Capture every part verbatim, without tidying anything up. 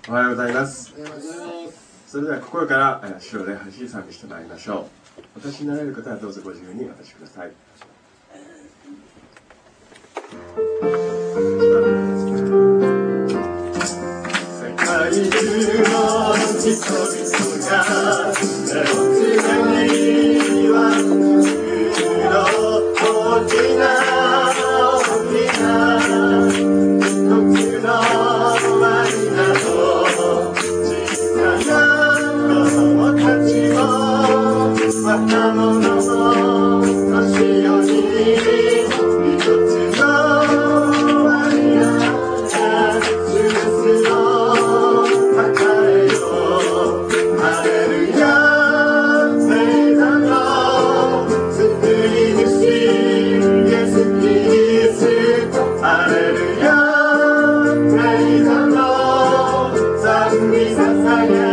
おはようございます。それでは心から主を礼拝し賛美してまいりましょう。私になられる方はどうぞご自由にお立ちください。世界中の人々が手をつなぎは大きな大きな一つの愛など小さな子供たちも若者も年寄り一つの愛が主ですよ抱えよハレルヤ聖なの救い主イエスキリストハレルヤ聖なの賛美捧げ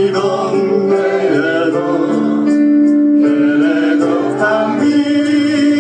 神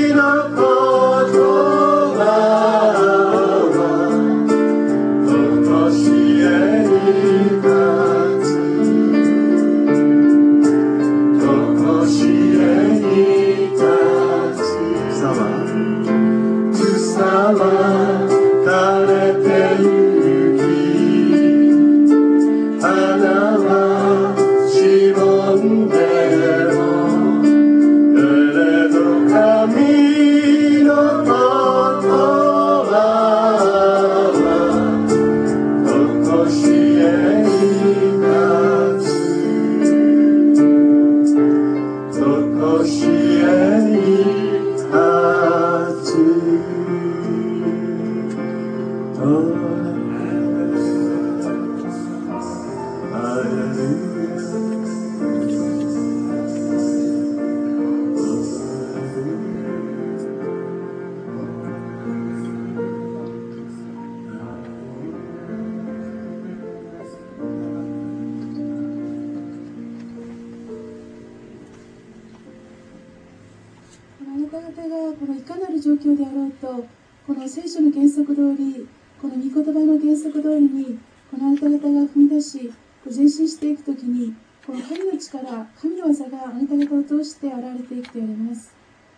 状況であろうと、この聖書の原則通り、この御言葉の原則通りに、このあなた方が踏み出し、前進していくときに、この神の力、神の技があなた方を通して現れていくと言われます。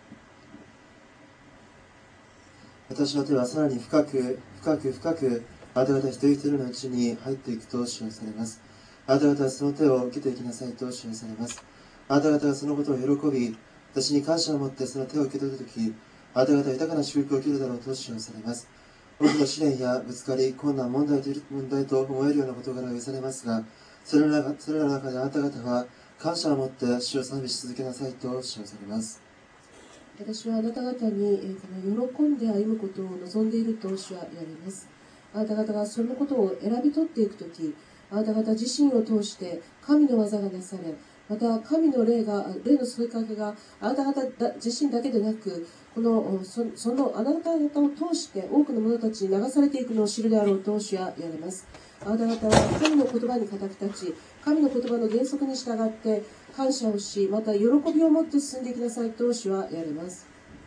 私の手はさらに深く、深く、深く、あなた方一人一人のうちに入っていくと示されます。あなた方はその手を受けていきなさいと示されます。あなた方がそのことを喜び、私に感謝を持ってその手を受け取るとき、あなた方は豊かな祝福を受けるだろうと示されます。多くの試練やぶつかり、困難、問題と問題と思えるような事柄が許されますが、それらの中、それらの中であなた方は感謝を持って主を賛美し続けなさいと示されます。 私はあなた方に、えー、喜んで歩むことを望んでいると主は言われます。あなた方がそのことを選び取っていくとき、あなた方自身を通して神の技がなされ、また神の霊が、霊の添いかけがあなた方自身だけでなく、この そ, そのあなた方を通して多くの者たちに流されていくのを知るであろうと主は言われます。あなた方は神の言葉に固く立ち、神の言葉の原則に従って感謝をし、また喜びを持って進んでいきなさいと主は言われます。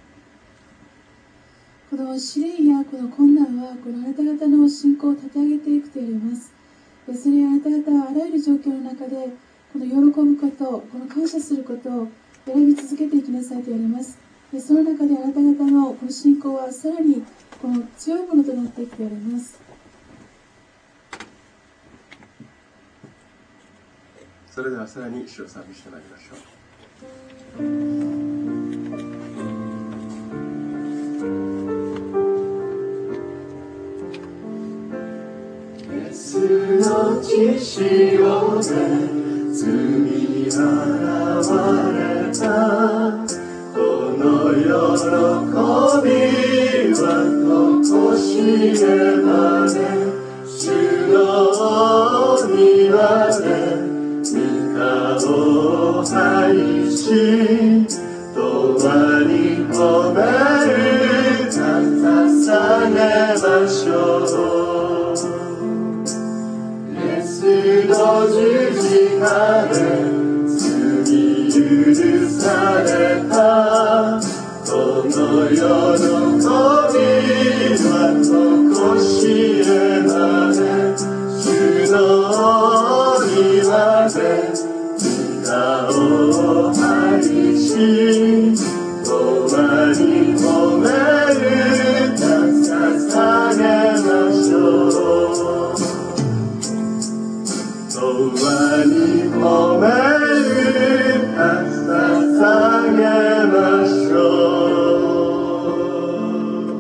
この試練やこの困難はこのあなた方の信仰を立て上げていくと言われます。それはあなた方はあらゆる状況の中でこの喜ぶこと、この感謝することを選び続けていきなさいと言われます。でその中であなた方のこの信仰はさらにこの強いものとなっていくと言われます。 それではさらに主を賛美してまいりましょう。イエスの血潮で罪洗われたこの喜びはとこしえまで主の庭で御顔を拝し永遠に褒める歌捧げましょう。イエスの十字架で罪許されたこの喜びはとこしえまで主の庭で御顔を拝し永遠に褒める歌捧げましょう。永遠に褒める歌捧げましょう。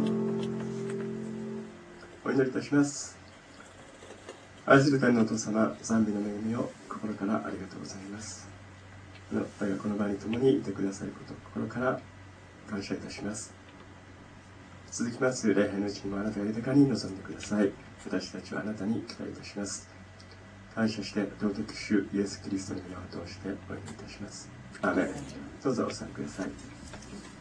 お祈りいたします。愛する天のお父様、賛美の恵みを心からありがとうございます。あなたがこの場に共にいてくださることを心から感謝いたします。続きます礼拝のうちにもあなたが豊かに臨んでください。私たちはあなたに期待いたします。感謝して尊く主イエス・キリストの皆を通してお祈りいたします。アーメン。どうぞお座りください。